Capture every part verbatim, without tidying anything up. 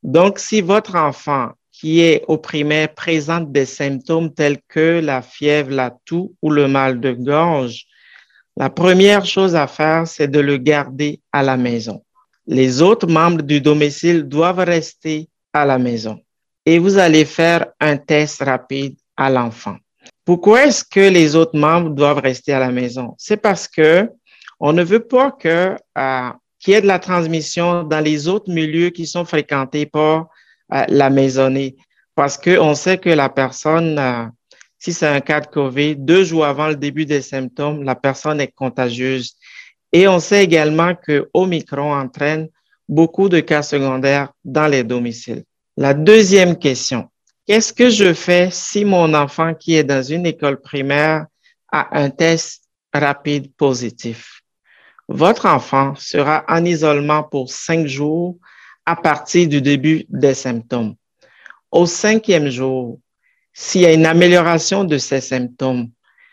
Donc, si votre enfant qui est au primaire présente des symptômes tels que la fièvre, la toux ou le mal de gorge, la première chose à faire, c'est de le garder à la maison. Les autres membres du domicile doivent rester à la maison et vous allez faire un test rapide à l'enfant. Pourquoi est-ce que les autres membres doivent rester à la maison? C'est parce que on ne veut pas que, euh, qu'il y ait de la transmission dans les autres milieux qui sont fréquentés par euh, la maisonnée. Parce qu'on sait que la personne, euh, si c'est un cas de COVID, deux jours avant le début des symptômes, la personne est contagieuse. Et on sait également que Omicron entraîne beaucoup de cas secondaires dans les domiciles. La deuxième question, qu'est-ce que je fais si mon enfant qui est dans une école primaire a un test rapide positif? Votre enfant sera en isolement pour cinq jours à partir du début des symptômes. Au cinquième jour, s'il y a une amélioration de ces symptômes,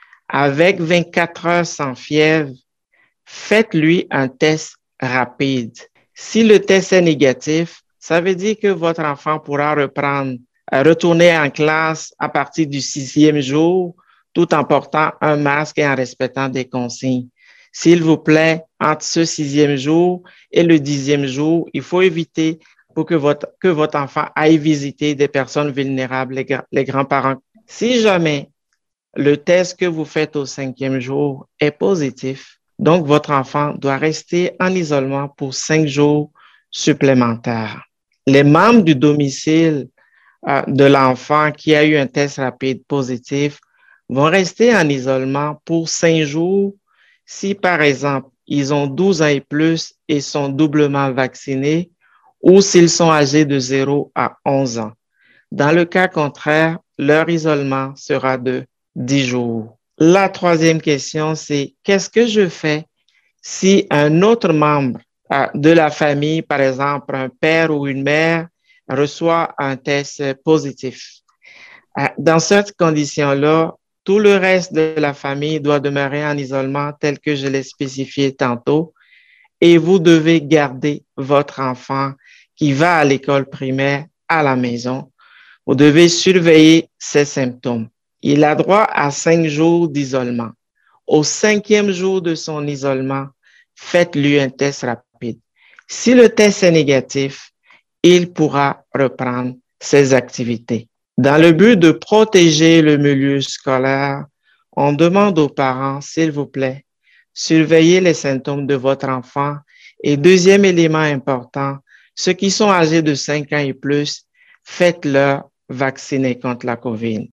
avec vingt-quatre heures sans fièvre, faites-lui un test rapide. Si le test est négatif, ça veut dire que votre enfant pourra reprendre, retourner en classe à partir du sixième jour, tout en portant un masque et en respectant des consignes. S'il vous plaît, entre ce sixième jour et le dixième jour, il faut éviter pour que votre, que votre enfant aille visiter des personnes vulnérables, les, les grands-parents. Si jamais le test que vous faites au cinquième jour est positif, donc votre enfant doit rester en isolement pour cinq jours supplémentaires. Les membres du domicile euh, de l'enfant qui a eu un test rapide positif vont rester en isolement pour cinq jours si, par exemple, ils ont douze ans et plus et sont doublement vaccinés ou s'ils sont âgés de zéro à onze ans. Dans le cas contraire, leur isolement sera de dix jours. La troisième question, c'est qu'est-ce que je fais si un autre membre euh, de la famille, par exemple un père ou une mère, reçoit un test positif? Euh, dans cette condition-là, tout le reste de la famille doit demeurer en isolement tel que je l'ai spécifié tantôt et vous devez garder votre enfant qui va à l'école primaire à la maison. Vous devez surveiller ses symptômes. Il a droit à cinq jours d'isolement. Au cinquième jour de son isolement, faites-lui un test rapide. Si le test est négatif, il pourra reprendre ses activités. Dans le but de protéger le milieu scolaire, on demande aux parents, s'il vous plaît, surveillez les symptômes de votre enfant. Et deuxième élément important, ceux qui sont âgés de cinq ans et plus, faites-leur vacciner contre la COVID.